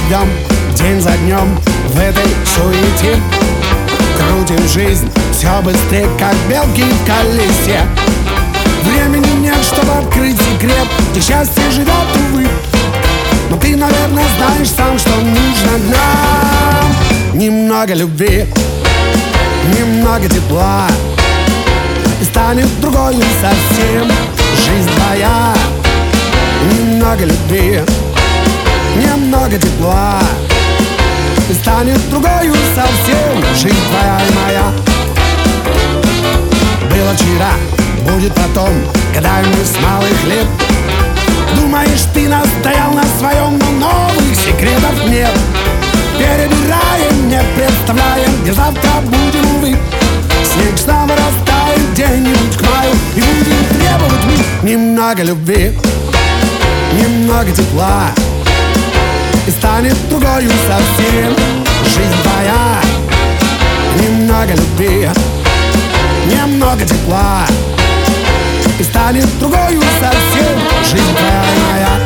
живем день за днем в этой суете. Крутим жизнь все быстрее, как белки в колесе. Времени нет, чтобы открыть секрет, где счастье живет, увы. Но ты, наверное, знаешь сам, что нужно нам. Немного любви, немного тепла, и станет другой совсем жизнь твоя. Немного любви, немного тепла, и станет другой совсем жизнь твоя и моя. Было вчера, будет потом, когда мы с малых лет. Думаешь, ты настоял на своем, но новых секретов нет. Перебираем, не представляем, где завтра будем, увы. Снег снова растает где-нибудь к маю, и будем требовать мы немного любви, немного тепла, и станет другою совсем жизнь твоя. Немного любви, немного тепла, и станет другою совсем жизнь твоя и моя.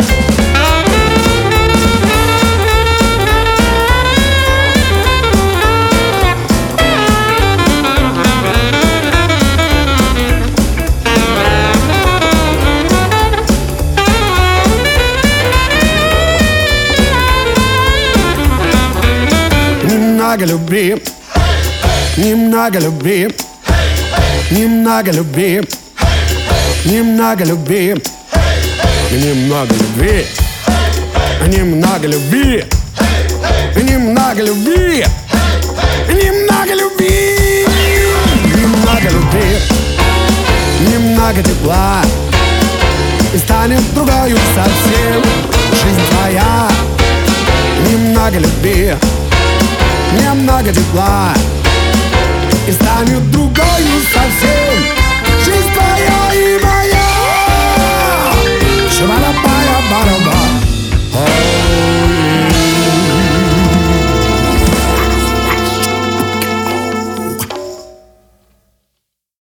Немного любви, немного любви, немного любви, немного любви, немного любви, немного любви, немного любви, немного любви, немного любви, немного тепла, и станет другою совсем жизнь твоя. Немного любви, немного тепла, и станет другою совсем жизнь твоя и моя.